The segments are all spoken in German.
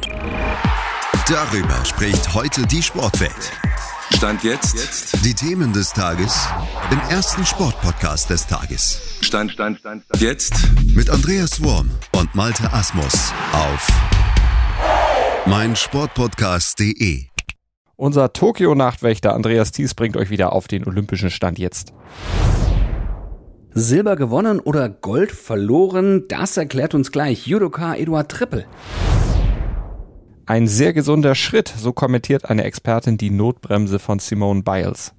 Darüber spricht heute die Sportwelt. Stand jetzt. Die Themen des Tages im ersten Sportpodcast des Tages. Stand jetzt. Mit Andreas Worm und Malte Asmus auf meinsportpodcast.de. Unser Tokio-Nachtwächter Andreas Thies bringt euch wieder auf den olympischen Stand jetzt. Silber gewonnen oder Gold verloren, das erklärt uns gleich Judoka Eduard Trippel. Ein sehr gesunder Schritt, so kommentiert eine Expertin die Notbremse von Simone Biles.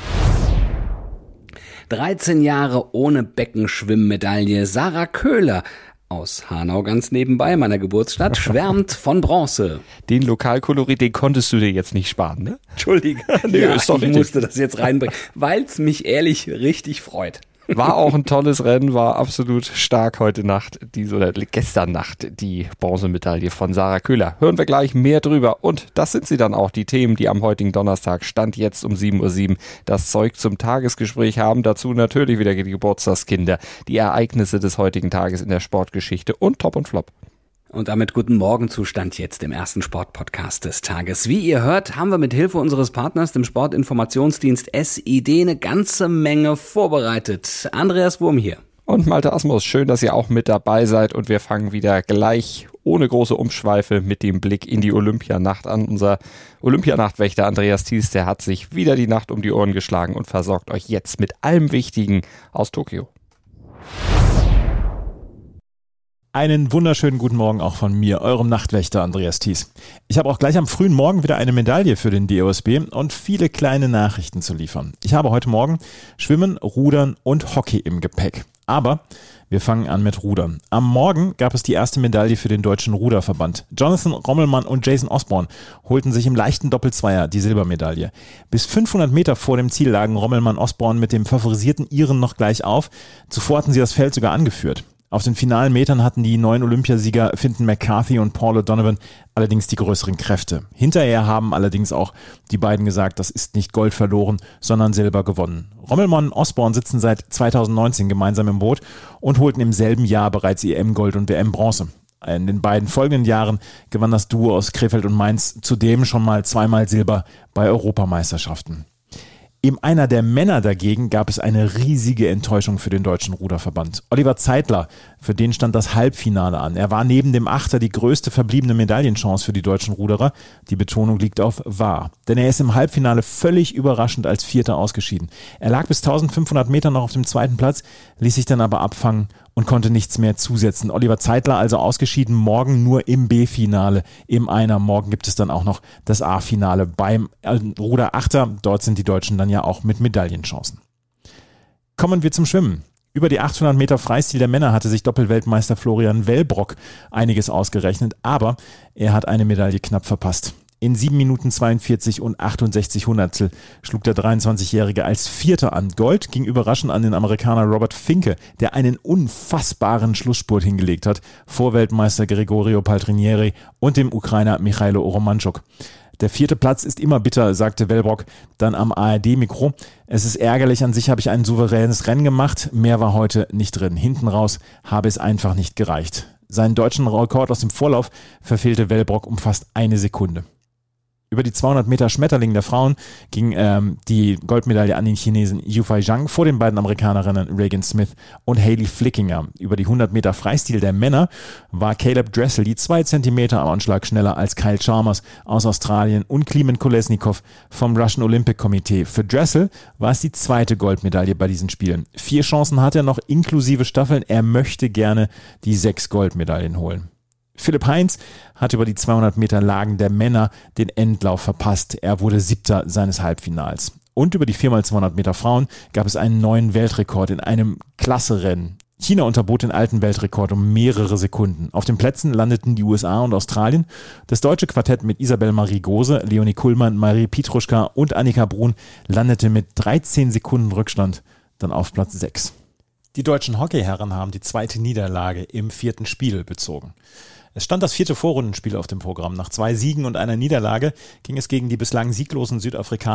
13 Jahre ohne Beckenschwimmmedaille. Sarah Köhler aus Hanau, ganz nebenbei, meiner Geburtsstadt, schwärmt von Bronze. Den Lokalkolorit, den konntest du dir jetzt nicht sparen, ne? Entschuldige, ist doch ich musste das jetzt reinbringen, weil es mich ehrlich richtig freut. War auch ein tolles Rennen, war absolut stark heute Nacht, gestern Nacht, die Bronzemedaille von Sarah Köhler. Hören wir gleich mehr drüber. Und das sind sie dann auch, die Themen, die am heutigen Donnerstag, Stand jetzt um 7:07 Uhr, das Zeug zum Tagesgespräch haben. Dazu natürlich wieder die Geburtstagskinder, die Ereignisse des heutigen Tages in der Sportgeschichte und Top und Flop. Und damit guten Morgen zu Stand jetzt im ersten Sportpodcast des Tages. Wie ihr hört, haben wir mit Hilfe unseres Partners, dem Sportinformationsdienst SID, eine ganze Menge vorbereitet. Andreas Worm hier. Und Malte Asmus, schön, dass ihr auch mit dabei seid. Und wir fangen wieder gleich ohne große Umschweife mit dem Blick in die Olympianacht an. Unser Olympianachtwächter Andreas Thies, der hat sich wieder die Nacht um die Ohren geschlagen und versorgt euch jetzt mit allem Wichtigen aus Tokio. Einen wunderschönen guten Morgen auch von mir, eurem Nachtwächter Andreas Thies. Ich habe auch gleich am frühen Morgen wieder eine Medaille für den DOSB und viele kleine Nachrichten zu liefern. Ich habe heute Morgen Schwimmen, Rudern und Hockey im Gepäck. Aber wir fangen an mit Rudern. Am Morgen gab es die erste Medaille für den Deutschen Ruderverband. Jonathan Rommelmann und Jason Osborne holten sich im leichten Doppelzweier die Silbermedaille. Bis 500 Meter vor dem Ziel lagen Rommelmann-Osborne mit dem favorisierten Iren noch gleich auf. Zuvor hatten sie das Feld sogar angeführt. Auf den finalen Metern hatten die neuen Olympiasieger Fintan McCarthy und Paul O'Donovan allerdings die größeren Kräfte. Hinterher haben allerdings auch die beiden gesagt, das ist nicht Gold verloren, sondern Silber gewonnen. Rommelmann und Osborne sitzen seit 2019 gemeinsam im Boot und holten im selben Jahr bereits EM-Gold und WM-Bronze. In den beiden folgenden Jahren gewann das Duo aus Krefeld und Mainz zudem schon mal zweimal Silber bei Europameisterschaften. Im Einer der Männer dagegen gab es eine riesige Enttäuschung für den Deutschen Ruderverband. Oliver Zeitler, für den stand das Halbfinale an. Er war neben dem Achter die größte verbliebene Medaillenchance für die deutschen Ruderer. Die Betonung liegt auf war. Denn er ist im Halbfinale völlig überraschend als Vierter ausgeschieden. Er lag bis 1500 Meter noch auf dem zweiten Platz, ließ sich dann aber abfangen und konnte nichts mehr zusetzen. Oliver Zeitler also ausgeschieden, morgen nur im B-Finale im Einer. Morgen gibt es dann auch noch das A-Finale beim Ruderachter. Dort sind die Deutschen dann ja auch mit Medaillenchancen. Kommen wir zum Schwimmen. Über die 800 Meter Freistil der Männer hatte sich Doppelweltmeister Florian Wellbrock einiges ausgerechnet, aber er hat eine Medaille knapp verpasst. In 7 Minuten 42 und 68 Hundertstel schlug der 23-Jährige als Vierter an. Gold ging überraschend an den Amerikaner Robert Finke, der einen unfassbaren Schlussspurt hingelegt hat, vor Weltmeister Gregorio Paltrinieri und dem Ukrainer Michailo Oromanchuk. Der 4. Platz ist immer bitter, sagte Wellbrock dann am ARD-Mikro. Es ist ärgerlich, an sich habe ich ein souveränes Rennen gemacht, mehr war heute nicht drin. Hinten raus habe es einfach nicht gereicht. Seinen deutschen Rekord aus dem Vorlauf verfehlte Wellbrock um fast eine Sekunde. Über die 200 Meter Schmetterling der Frauen ging die Goldmedaille an den Chinesen Yufei Zhang vor den beiden Amerikanerinnen Regan Smith und Hailey Flickinger. Über die 100 Meter Freistil der Männer war Caleb Dressel die 2 Zentimeter am Anschlag schneller als Kyle Chalmers aus Australien und Klimen Kolesnikov vom Russian Olympic Committee. Für Dressel war es die zweite Goldmedaille bei diesen Spielen. 4 Chancen hat er noch inklusive Staffeln. Er möchte gerne die 6 Goldmedaillen holen. Philipp Heinz hat über die 200 Meter Lagen der Männer den Endlauf verpasst. Er wurde 7. seines Halbfinals. Und über die 4x200 Meter Frauen gab es einen neuen Weltrekord in einem Klasserennen. China unterbot den alten Weltrekord um mehrere Sekunden. Auf den Plätzen landeten die USA und Australien. Das deutsche Quartett mit Isabel Marie Gose, Leonie Kuhlmann, Marie Pietruschka und Annika Brun landete mit 13 Sekunden Rückstand dann auf Platz 6. Die deutschen Hockeyherren haben die 2. Niederlage im 4. Spiel bezogen. Es stand das 4. Vorrundenspiel auf dem Programm. Nach 2 Siegen und einer Niederlage ging es gegen die bislang sieglosen Südafrikaner.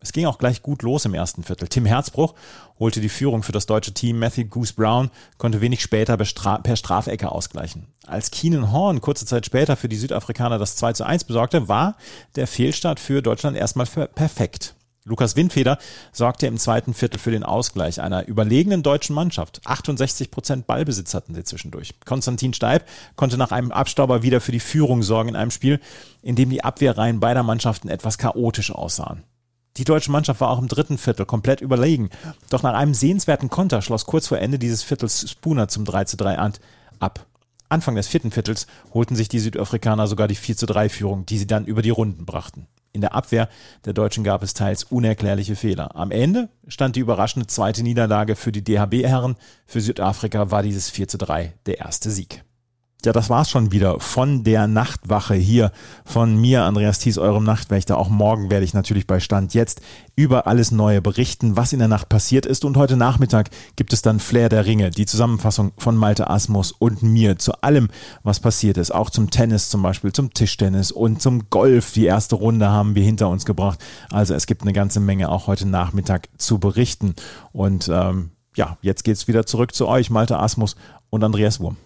Es ging auch gleich gut los im ersten Viertel. Tim Herzbruch holte die Führung für das deutsche Team. Matthew Goose Brown konnte wenig später per Strafecke ausgleichen. Als Keenan Horn kurze Zeit später für die Südafrikaner das 2:1 besorgte, war der Fehlstart für Deutschland erstmal perfekt. Lukas Windfeder sorgte im zweiten Viertel für den Ausgleich einer überlegenen deutschen Mannschaft. 68% Ballbesitz hatten sie zwischendurch. Konstantin Steib konnte nach einem Abstauber wieder für die Führung sorgen in einem Spiel, in dem die Abwehrreihen beider Mannschaften etwas chaotisch aussahen. Die deutsche Mannschaft war auch im dritten Viertel komplett überlegen. Doch nach einem sehenswerten Konter schloss kurz vor Ende dieses Viertels Spooner zum 3:3 ab. Anfang des vierten Viertels holten sich die Südafrikaner sogar die 4:3-Führung, die sie dann über die Runden brachten. In der Abwehr der Deutschen gab es teils unerklärliche Fehler. Am Ende stand die überraschende zweite Niederlage für die DHB-Herren. Für Südafrika war dieses 4:3 der erste Sieg. Ja, das war's schon wieder von der Nachtwache hier von mir, Andreas Thies, eurem Nachtwächter. Auch morgen werde ich natürlich bei Stand jetzt über alles Neue berichten, was in der Nacht passiert ist. Und heute Nachmittag gibt es dann Flair der Ringe, die Zusammenfassung von Malte Asmus und mir zu allem, was passiert ist. Auch zum Tennis zum Beispiel, zum Tischtennis und zum Golf. Die erste Runde haben wir hinter uns gebracht. Also es gibt eine ganze Menge auch heute Nachmittag zu berichten. Und jetzt geht's wieder zurück zu euch, Malte Asmus und Andreas Wurm.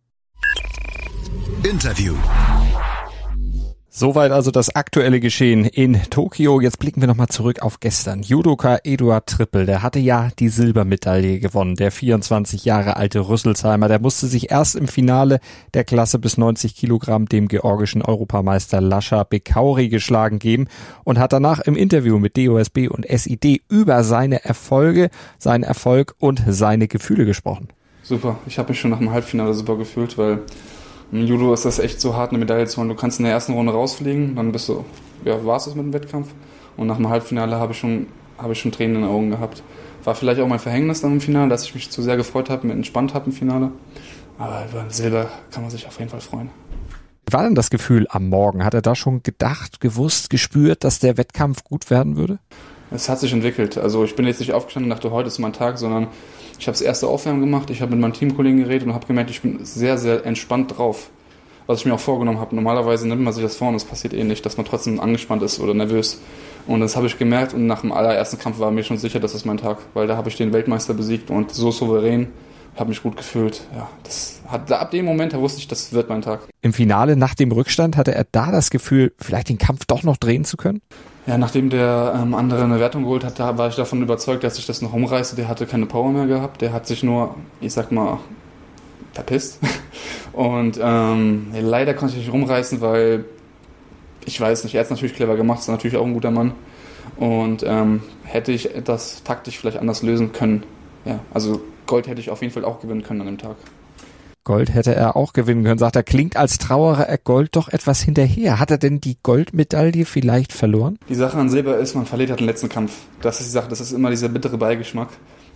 Interview. Soweit also das aktuelle Geschehen in Tokio. Jetzt blicken wir nochmal zurück auf gestern. Judoka Eduard Trippel, der hatte ja die Silbermedaille gewonnen. Der 24 Jahre alte Rüsselsheimer, der musste sich erst im Finale der Klasse bis 90 Kilogramm dem georgischen Europameister Lasha Bekauri geschlagen geben und hat danach im Interview mit DOSB und SID über seine Erfolge, seinen Erfolg und seine Gefühle gesprochen. Super, ich habe mich schon nach dem Halbfinale super gefühlt, weil im Judo ist das echt so hart, eine Medaille zu holen. Du kannst in der ersten Runde rausfliegen, dann war es das mit dem Wettkampf. Und nach dem Halbfinale habe ich schon Tränen in den Augen gehabt. War vielleicht auch mein Verhängnis dann im Finale, dass ich mich zu sehr gefreut habe, mir entspannt habe im Finale. Aber über Silber kann man sich auf jeden Fall freuen. Wie war denn das Gefühl am Morgen? Hat er da schon gedacht, gewusst, gespürt, dass der Wettkampf gut werden würde? Es hat sich entwickelt. Also ich bin jetzt nicht aufgestanden und dachte, heute ist mein Tag, sondern ich habe das erste Aufwärmen gemacht, ich habe mit meinen Teamkollegen geredet und habe gemerkt, ich bin sehr, sehr entspannt drauf, was ich mir auch vorgenommen habe. Normalerweise nimmt man sich das vor und es passiert nicht, dass man trotzdem angespannt ist oder nervös. Und das habe ich gemerkt und nach dem allerersten Kampf war mir schon sicher, das ist mein Tag, weil da habe ich den Weltmeister besiegt und so souverän, habe mich gut gefühlt. Ja, ab dem Moment wusste ich, das wird mein Tag. Im Finale nach dem Rückstand hatte er da das Gefühl, vielleicht den Kampf doch noch drehen zu können? Ja, nachdem der andere eine Wertung geholt hat, war ich davon überzeugt, dass ich das noch umreiße. Der hatte keine Power mehr gehabt, der hat sich nur, verpisst. Und leider konnte ich nicht rumreißen, weil, ich weiß nicht, er hat es natürlich clever gemacht, ist natürlich auch ein guter Mann. Und hätte ich das taktisch vielleicht anders lösen können. Ja, also Gold hätte ich auf jeden Fall auch gewinnen können an dem Tag. Gold hätte er auch gewinnen können, sagt er. Klingt, als trauere er Gold doch etwas hinterher. Hat er denn die Goldmedaille vielleicht verloren? Die Sache an Silber ist, man verliert halt den letzten Kampf. Das ist die Sache, das ist immer dieser bittere Beigeschmack.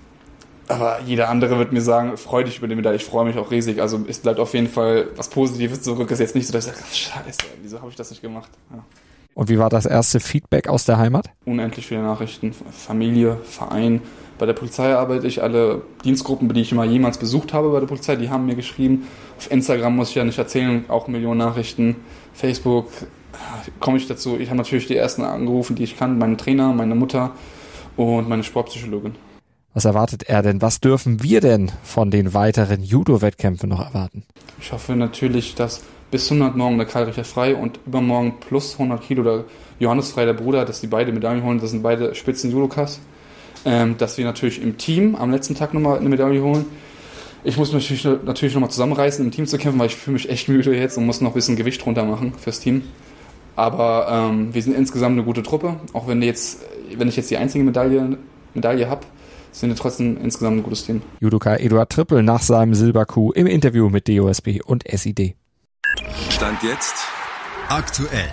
Aber jeder andere wird mir sagen, freu dich über die Medaille. Ich freue mich auch riesig. Also es bleibt auf jeden Fall was Positives zurück. Ist jetzt nicht so, dass ich sage, scheiße, wieso habe ich das nicht gemacht? Ja. Und wie war das erste Feedback aus der Heimat? Unendlich viele Nachrichten. Familie, Verein. Bei der Polizei arbeite ich. Alle Dienstgruppen, die ich immer jemals besucht habe bei der Polizei, die haben mir geschrieben. Auf Instagram muss ich ja nicht erzählen, auch Millionen Nachrichten. Facebook komme ich dazu. Ich habe natürlich die ersten angerufen, die ich kann. Meinen Trainer, meine Mutter und meine Sportpsychologin. Was erwartet er denn? Was dürfen wir denn von den weiteren Judo-Wettkämpfen noch erwarten? Ich hoffe natürlich, dass bis 100 morgen der Karl Richard Frey und übermorgen plus 100 Kilo der Johannes Frey, der Bruder, dass die beide Medaillen holen. Das sind beide Spitzen-Judokas. Dass wir natürlich im Team am letzten Tag nochmal eine Medaille holen. Ich muss mich natürlich nochmal zusammenreißen, im Team zu kämpfen, weil ich fühle mich echt müde jetzt und muss noch ein bisschen Gewicht runter machen fürs Team. Aber wir sind insgesamt eine gute Truppe. Auch wenn ich jetzt die einzige Medaille habe, sind wir trotzdem insgesamt ein gutes Team. Judoka Eduard Trippel nach seinem Silberkuh im Interview mit DOSB und SID. Stand jetzt aktuell.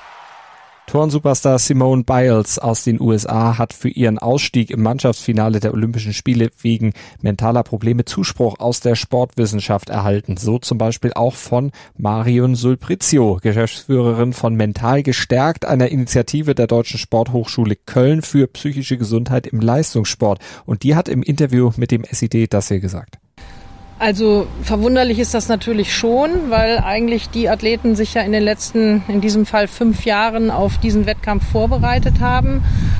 Turnsuperstar Simone Biles aus den USA hat für ihren Ausstieg im Mannschaftsfinale der Olympischen Spiele wegen mentaler Probleme Zuspruch aus der Sportwissenschaft erhalten. So zum Beispiel auch von Marion Sulprizio, Geschäftsführerin von Mental gestärkt, einer Initiative der Deutschen Sporthochschule Köln für psychische Gesundheit im Leistungssport. Und die hat im Interview mit dem SID das hier gesagt. Also verwunderlich ist das natürlich schon, weil eigentlich die Athleten sich ja in den letzten, in diesem Fall 5 Jahren auf diesen Wettkampf vorbereitet haben.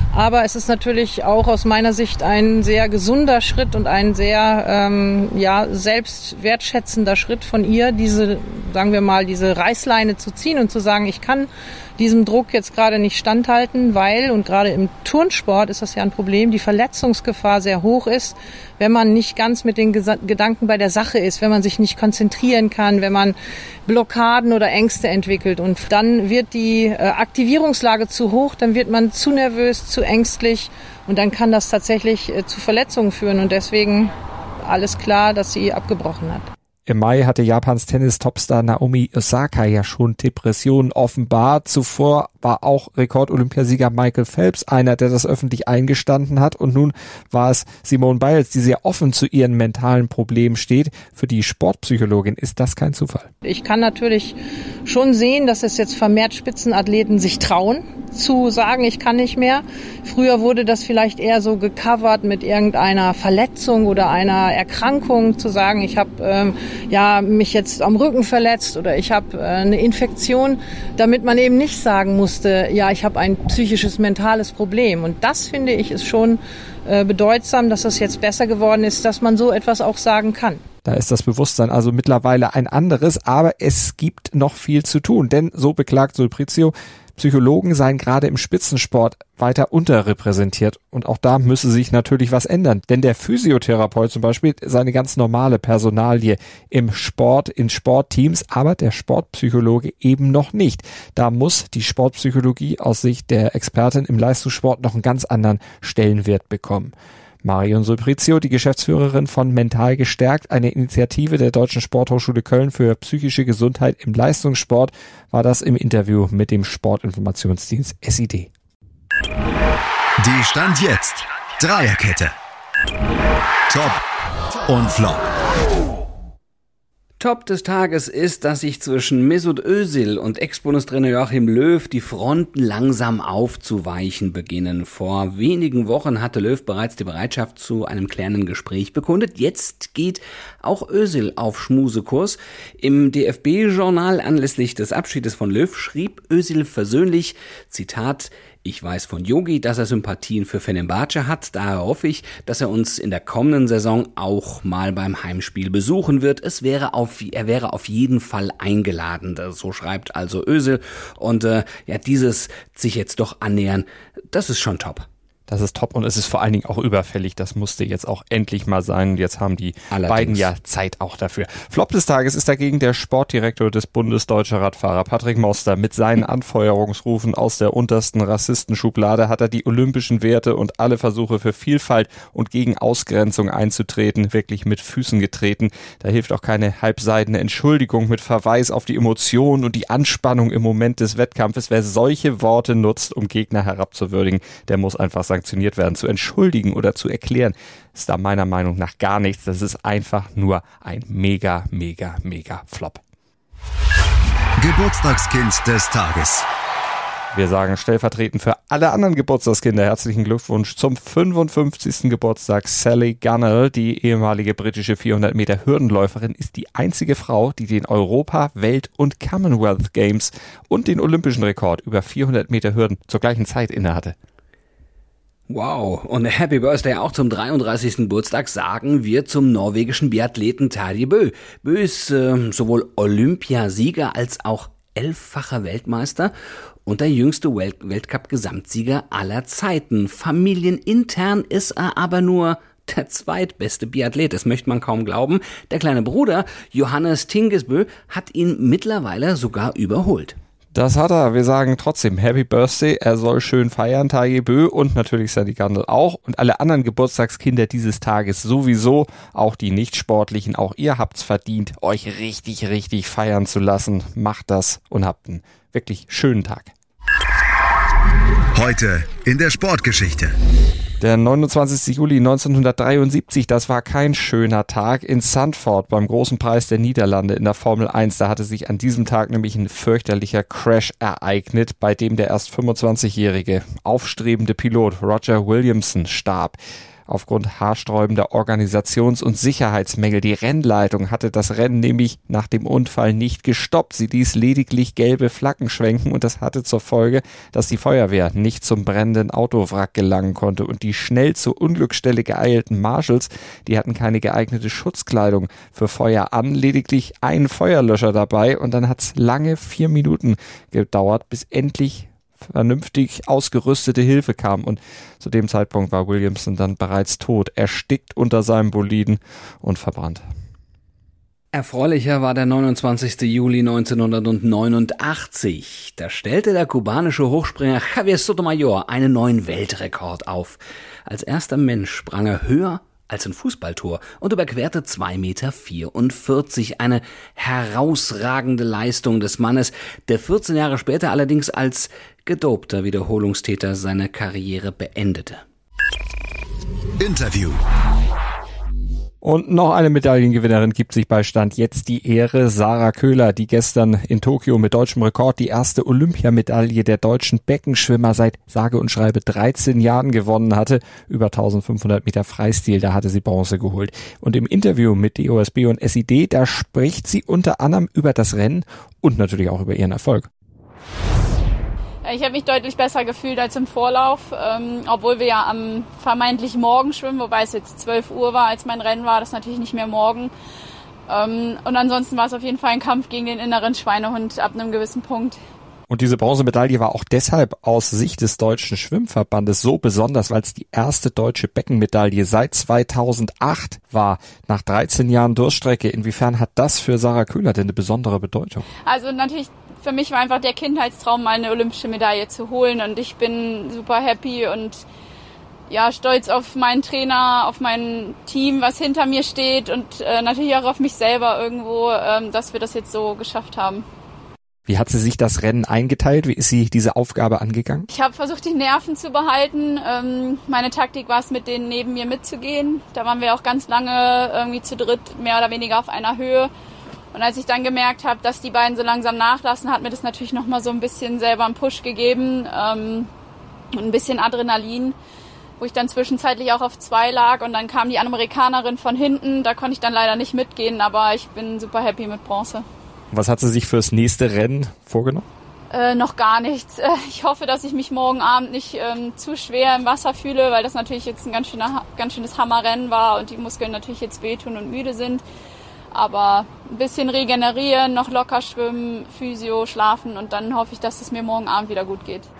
Aber es ist natürlich auch aus meiner Sicht ein sehr gesunder Schritt und ein sehr selbstwertschätzender Schritt von ihr, diese Reißleine zu ziehen und zu sagen, ich kann diesem Druck jetzt gerade nicht standhalten, weil, und gerade im Turnsport ist das ja ein Problem, die Verletzungsgefahr sehr hoch ist, wenn man nicht ganz mit den Gedanken bei der Sache ist, wenn man sich nicht konzentrieren kann, wenn man Blockaden oder Ängste entwickelt. Und dann wird die Aktivierungslage zu hoch, dann wird man zu nervös, zu ängstlich und dann kann das tatsächlich zu Verletzungen führen. Und deswegen alles klar, dass sie abgebrochen hat. Im Mai hatte Japans Tennis-Topstar Naomi Osaka ja schon Depressionen offenbart. Zuvor war auch Rekord-Olympiasieger Michael Phelps einer, der das öffentlich eingestanden hat. Und nun war es Simone Biles, die sehr offen zu ihren mentalen Problemen steht. Für die Sportpsychologin ist das kein Zufall. Ich kann natürlich schon sehen, dass es jetzt vermehrt Spitzenathleten sich trauen, zu sagen, ich kann nicht mehr. Früher wurde das vielleicht eher so gecovert mit irgendeiner Verletzung oder einer Erkrankung, zu sagen, ich habe mich jetzt am Rücken verletzt oder ich habe eine Infektion, damit man eben nicht sagen musste, ja, ich habe ein psychisches, mentales Problem. Und das, finde ich, ist schon bedeutsam, dass das jetzt besser geworden ist, dass man so etwas auch sagen kann. Da ist das Bewusstsein also mittlerweile ein anderes, aber es gibt noch viel zu tun, denn so beklagt Sulprizio, Psychologen seien gerade im Spitzensport weiter unterrepräsentiert und auch da müsse sich natürlich was ändern, denn der Physiotherapeut zum Beispiel sei eine ganz normale Personalie im Sport, in Sportteams, aber der Sportpsychologe eben noch nicht. Da muss die Sportpsychologie aus Sicht der Expertin im Leistungssport noch einen ganz anderen Stellenwert bekommen. Marion Sulprizio, die Geschäftsführerin von Mental gestärkt, eine Initiative der Deutschen Sporthochschule Köln für psychische Gesundheit im Leistungssport, war das im Interview mit dem Sportinformationsdienst SID. Die Stand jetzt Dreierkette. Top und Flop. Top des Tages ist, dass sich zwischen Mesut Özil und Ex-Bundestrainer Joachim Löw die Fronten langsam aufzuweichen beginnen. Vor wenigen Wochen hatte Löw bereits die Bereitschaft zu einem klärenden Gespräch bekundet. Jetzt geht auch Özil auf Schmusekurs. Im DFB-Journal anlässlich des Abschiedes von Löw schrieb Özil versöhnlich, Zitat, ich weiß von Yogi, dass er Sympathien für Fenerbahce hat. Daher hoffe ich, dass er uns in der kommenden Saison auch mal beim Heimspiel besuchen wird. Er wäre auf jeden Fall eingeladen. So schreibt also Özil. Und dieses sich jetzt doch annähern, das ist schon top. Das ist top und es ist vor allen Dingen auch überfällig. Das musste jetzt auch endlich mal sein. Jetzt haben die beiden ja Zeit auch dafür. Flop des Tages ist dagegen der Sportdirektor des Bundes Deutscher Radfahrer, Patrick Moster. Mit seinen Anfeuerungsrufen aus der untersten Rassistenschublade hat er die olympischen Werte und alle Versuche für Vielfalt und gegen Ausgrenzung einzutreten wirklich mit Füßen getreten. Da hilft auch keine halbseidene Entschuldigung mit Verweis auf die Emotionen und die Anspannung im Moment des Wettkampfes. Wer solche Worte nutzt, um Gegner herabzuwürdigen, der muss einfach sanktioniert werden. Zu entschuldigen oder zu erklären, ist da meiner Meinung nach gar nichts. Das ist einfach nur ein mega Flop. Geburtstagskind des Tages. Wir sagen stellvertretend für alle anderen Geburtstagskinder herzlichen Glückwunsch zum 55. Geburtstag. Sally Gunnell, die ehemalige britische 400 Meter Hürdenläuferin, ist die einzige Frau, die den Europa-, Welt- und Commonwealth Games und den olympischen Rekord über 400 Meter Hürden zur gleichen Zeit innehatte. Wow, und Happy Birthday auch zum 33. Geburtstag sagen wir zum norwegischen Biathleten Terje Bø. Bø ist sowohl Olympiasieger als auch 11-facher Weltmeister und der jüngste Weltcup-Gesamtsieger aller Zeiten. Familienintern ist er aber nur der zweitbeste Biathlet, das möchte man kaum glauben. Der kleine Bruder Johannes Tingesbø hat ihn mittlerweile sogar überholt. Das hat er. Wir sagen trotzdem Happy Birthday. Er soll schön feiern, Terje Bø und natürlich Sally Gunnell auch und alle anderen Geburtstagskinder dieses Tages sowieso, auch die Nicht-Sportlichen. Auch ihr habt's verdient, euch richtig feiern zu lassen. Macht das und habt einen wirklich schönen Tag. Heute in der Sportgeschichte. Der 29. Juli 1973, das war kein schöner Tag in Zandvoort beim Großen Preis der Niederlande in der Formel 1. Da hatte sich an diesem Tag nämlich ein fürchterlicher Crash ereignet, bei dem der erst 25-jährige aufstrebende Pilot Roger Williamson starb. aufgrund haarsträubender Organisations- und Sicherheitsmängel. Die Rennleitung hatte das Rennen nämlich nach dem Unfall nicht gestoppt. Sie ließ lediglich gelbe Flaggen schwenken und das hatte zur Folge, dass die Feuerwehr nicht zum brennenden Autowrack gelangen konnte. Und die schnell zur Unglücksstelle geeilten Marshals, die hatten keine geeignete Schutzkleidung für Feuer an, lediglich einen Feuerlöscher dabei und dann hat's lange 4 Minuten gedauert, bis endlich vernünftig ausgerüstete Hilfe kam und zu dem Zeitpunkt war Williamson dann bereits tot, erstickt unter seinem Boliden und verbrannt. Erfreulicher war der 29. Juli 1989. Da stellte der kubanische Hochspringer Javier Sotomayor einen neuen Weltrekord auf. Als erster Mensch sprang er höher als ein Fußballtor und überquerte 2,44 Meter. Eine herausragende Leistung des Mannes, der 14 Jahre später allerdings als gedopter Wiederholungstäter seine Karriere beendete. Interview. Und noch eine Medaillengewinnerin gibt sich bei Stand jetzt die Ehre. Sarah Köhler, die gestern in Tokio mit deutschem Rekord die erste Olympiamedaille der deutschen Beckenschwimmer seit sage und schreibe 13 Jahren gewonnen hatte. Über 1500 Meter Freistil, da hatte sie Bronze geholt. Und im Interview mit DOSB und SID, da spricht sie unter anderem über das Rennen und natürlich auch über ihren Erfolg. Ich habe mich deutlich besser gefühlt als im Vorlauf, obwohl wir ja am vermeintlich Morgen schwimmen, wobei es jetzt 12 Uhr war, als mein Rennen war, das ist natürlich nicht mehr morgen. Und ansonsten war es auf jeden Fall ein Kampf gegen den inneren Schweinehund ab einem gewissen Punkt. Und diese Bronzemedaille war auch deshalb aus Sicht des Deutschen Schwimmverbandes so besonders, weil es die erste deutsche Beckenmedaille seit 2008 war, nach 13 Jahren Durststrecke. Inwiefern hat das für Sarah Köhler denn eine besondere Bedeutung? Also natürlich, für mich war einfach der Kindheitstraum, mal eine olympische Medaille zu holen und ich bin super happy und ja, stolz auf meinen Trainer, auf mein Team, was hinter mir steht und natürlich auch auf mich selber irgendwo, dass wir das jetzt so geschafft haben. Wie hat sie sich das Rennen eingeteilt? Wie ist sie diese Aufgabe angegangen? Ich habe versucht, die Nerven zu behalten. Meine Taktik war es, mit denen neben mir mitzugehen. Da waren wir auch ganz lange irgendwie zu dritt, mehr oder weniger auf einer Höhe. Und als ich dann gemerkt habe, dass die beiden so langsam nachlassen, hat mir das natürlich nochmal so ein bisschen selber einen Push gegeben und ein bisschen Adrenalin, wo ich dann zwischenzeitlich auch auf 2 lag. Und dann kam die Amerikanerin von hinten. Da konnte ich dann leider nicht mitgehen, aber ich bin super happy mit Bronze. Was hat sie sich fürs nächste Rennen vorgenommen? Noch gar nichts. Ich hoffe, dass ich mich morgen Abend nicht zu schwer im Wasser fühle, weil das natürlich jetzt ein ganz schönes Hammerrennen war und die Muskeln natürlich jetzt wehtun und müde sind. Aber ein bisschen regenerieren, noch locker schwimmen, Physio, schlafen und dann hoffe ich, dass es mir morgen Abend wieder gut geht.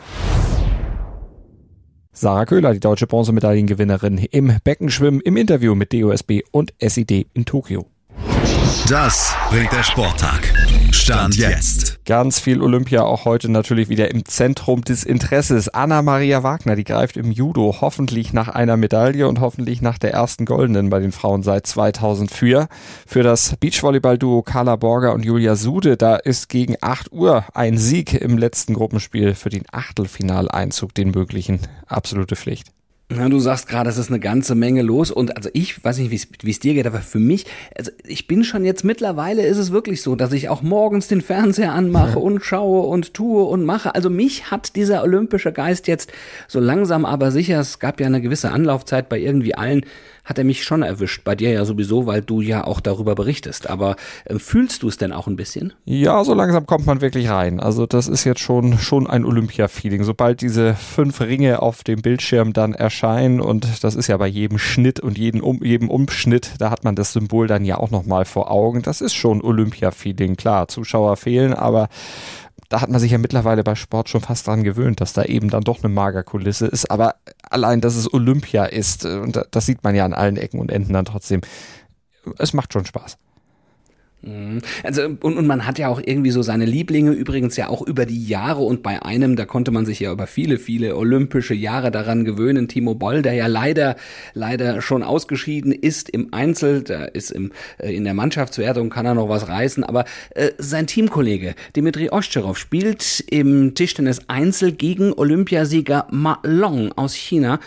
Sarah Köhler, die deutsche Bronzemedaillengewinnerin im Beckenschwimmen im Interview mit DOSB und SID in Tokio. Das bringt der Sporttag. Stand jetzt. Ganz viel Olympia auch heute natürlich wieder im Zentrum des Interesses. Anna-Maria Wagner, die greift im Judo hoffentlich nach einer Medaille und hoffentlich nach der ersten goldenen bei den Frauen seit 2004. Für das Beachvolleyball-Duo Carla Borger und Julia Sude, da ist gegen 8 Uhr ein Sieg im letzten Gruppenspiel für den Achtelfinaleinzug den möglichen. Absolute Pflicht. Ja, du sagst gerade, es ist eine ganze Menge los und also ich weiß nicht, wie es dir geht, aber für mich, also ich bin schon jetzt mittlerweile ist es wirklich so, dass ich auch morgens den Fernseher anmache und schaue und tue und mache. Also mich hat dieser olympische Geist jetzt so langsam aber sicher, es gab ja eine gewisse Anlaufzeit bei irgendwie allen, hat er mich schon erwischt. Bei dir ja sowieso, weil du ja auch darüber berichtest. Aber fühlst du es denn auch ein bisschen? Ja, so langsam kommt man wirklich rein. Also das ist jetzt schon ein Olympia-Feeling. Sobald diese 5 Ringe auf dem Bildschirm dann erscheinen und das ist ja bei jedem Schnitt und jedem Umschnitt, da hat man das Symbol dann ja auch nochmal vor Augen. Das ist schon Olympia-Feeling. Klar, Zuschauer fehlen, aber da hat man sich ja mittlerweile bei Sport schon fast dran gewöhnt, dass da eben dann doch eine Magerkulisse ist. Aber allein, dass es Olympia ist, und das sieht man ja an allen Ecken und Enden dann trotzdem, es macht schon Spaß. Also und man hat ja auch irgendwie so seine Lieblinge, übrigens ja auch über die Jahre und bei einem, da konnte man sich ja über viele olympische Jahre daran gewöhnen, Timo Boll, der ja leider schon ausgeschieden ist im Einzel, der ist in der Mannschaftswertung, kann er noch was reißen, aber sein Teamkollege Dmitri Oscherov spielt im Tischtennis Einzel gegen Olympiasieger Ma Long aus China.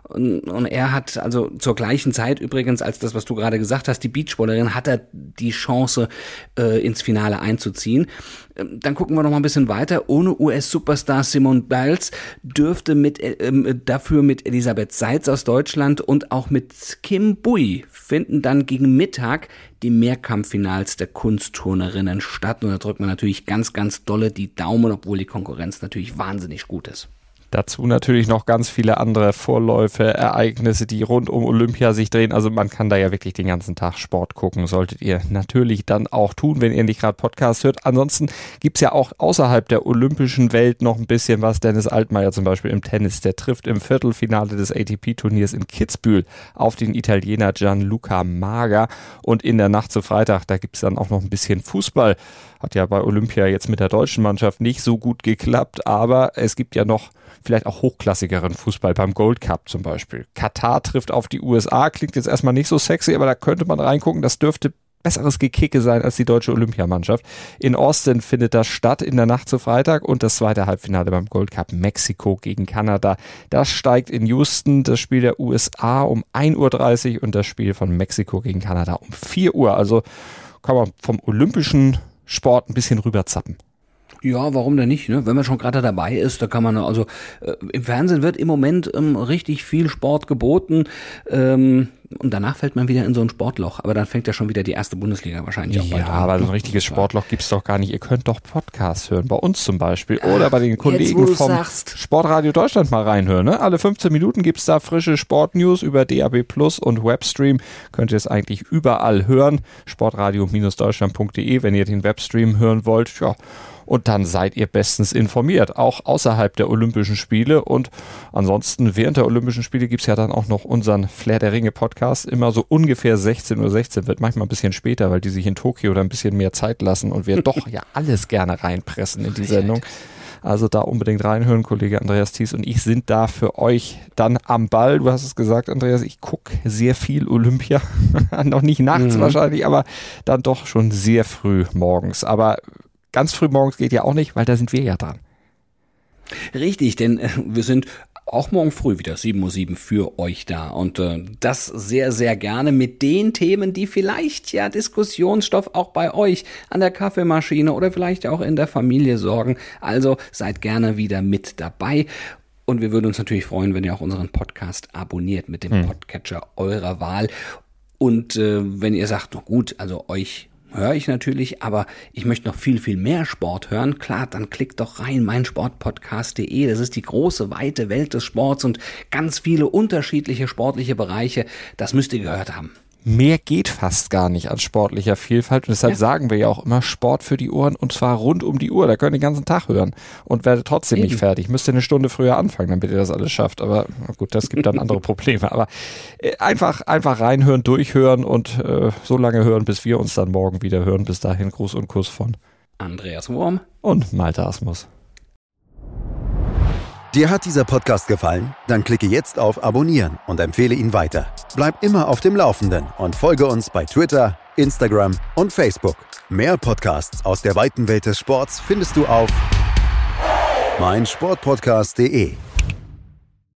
Und er hat also zur gleichen Zeit übrigens als das, was du gerade gesagt hast, die Beachvollerin, hat er die Chance, ins Finale einzuziehen. Dann gucken wir noch mal ein bisschen weiter. Ohne US-Superstar Simone Biles dürfte dafür mit Elisabeth Seitz aus Deutschland und auch mit Kim Bui finden dann gegen Mittag die Mehrkampffinals der Kunstturnerinnen statt. Und da drückt man natürlich ganz, ganz dolle die Daumen, obwohl die Konkurrenz natürlich wahnsinnig gut ist. Dazu natürlich noch ganz viele andere Vorläufe, Ereignisse, die rund um Olympia sich drehen. Also man kann da ja wirklich den ganzen Tag Sport gucken. Solltet ihr natürlich dann auch tun, wenn ihr nicht gerade Podcast hört. Ansonsten gibt's ja auch außerhalb der olympischen Welt noch ein bisschen was. Dennis Altmaier zum Beispiel im Tennis, der trifft im Viertelfinale des ATP-Turniers in Kitzbühel auf den Italiener Gianluca Maga. Und in der Nacht zu Freitag, da gibt's dann auch noch ein bisschen Fußball. Hat ja bei Olympia jetzt mit der deutschen Mannschaft nicht so gut geklappt, aber es gibt ja noch vielleicht auch hochklassigeren Fußball beim Gold Cup zum Beispiel. Katar trifft auf die USA, klingt jetzt erstmal nicht so sexy, aber da könnte man reingucken, das dürfte besseres Gekicke sein als die deutsche Olympiamannschaft. In Austin findet das statt in der Nacht zu Freitag und das zweite Halbfinale beim Gold Cup Mexiko gegen Kanada. Das steigt in Houston, das Spiel der USA um 1:30 Uhr und das Spiel von Mexiko gegen Kanada um 4 Uhr. Also kann man vom olympischen Sport ein bisschen rüberzappen. Ja, warum denn nicht? Ne? Wenn man schon gerade dabei ist, da kann man also im Fernsehen wird im Moment richtig viel Sport geboten und danach fällt man wieder in so ein Sportloch. Aber dann fängt ja schon wieder die erste Bundesliga wahrscheinlich auch bald an. Ja, aber so ein richtiges Sportloch gibt's doch gar nicht. Ihr könnt doch Podcasts hören, bei uns zum Beispiel oder bei den Kollegen vom Sportradio Deutschland mal reinhören. Ne? Alle 15 Minuten gibt's da frische Sportnews über DAB+ und Webstream. Könnt ihr es eigentlich überall hören. Sportradio-deutschland.de, wenn ihr den Webstream hören wollt. Ja. Und dann seid ihr bestens informiert, auch außerhalb der Olympischen Spiele. Und ansonsten während der Olympischen Spiele gibt's ja dann auch noch unseren Flair der Ringe Podcast. Immer so ungefähr 16:16 Uhr, wird manchmal ein bisschen später, weil die sich in Tokio da ein bisschen mehr Zeit lassen und wir doch ja alles gerne reinpressen in die Sendung. Also da unbedingt reinhören, Kollege Andreas Thies und ich sind da für euch dann am Ball. Du hast es gesagt, Andreas, ich gucke sehr viel Olympia. Noch nicht nachts wahrscheinlich, aber dann doch schon sehr früh morgens. Aber ganz früh morgens geht ja auch nicht, weil da sind wir ja dran. Richtig, denn wir sind auch morgen früh wieder 7:07 Uhr für euch da und das sehr, sehr gerne mit den Themen, die vielleicht ja Diskussionsstoff auch bei euch an der Kaffeemaschine oder vielleicht auch in der Familie sorgen. Also seid gerne wieder mit dabei. Und wir würden uns natürlich freuen, wenn ihr auch unseren Podcast abonniert mit dem Podcatcher eurer Wahl. Und wenn ihr sagt, gut, also euch höre ich natürlich, aber ich möchte noch viel, viel mehr Sport hören. Klar, dann klickt doch rein, meinsportpodcast.de. Das ist die große, weite Welt des Sports und ganz viele unterschiedliche sportliche Bereiche. Das müsst ihr gehört haben. Mehr geht fast gar nicht an sportlicher Vielfalt und deshalb sagen wir ja auch immer Sport für die Ohren und zwar rund um die Uhr. Da könnt ihr den ganzen Tag hören und werdet trotzdem nicht fertig. Müsst ihr eine Stunde früher anfangen, damit ihr das alles schafft. Aber gut, das gibt dann andere Probleme. Aber einfach reinhören, durchhören und so lange hören, bis wir uns dann morgen wieder hören. Bis dahin Gruß und Kuss von Andreas Wurm und Malte Asmus. Dir hat dieser Podcast gefallen? Dann klicke jetzt auf Abonnieren und empfehle ihn weiter. Bleib immer auf dem Laufenden und folge uns bei Twitter, Instagram und Facebook. Mehr Podcasts aus der weiten Welt des Sports findest du auf meinsportpodcast.de.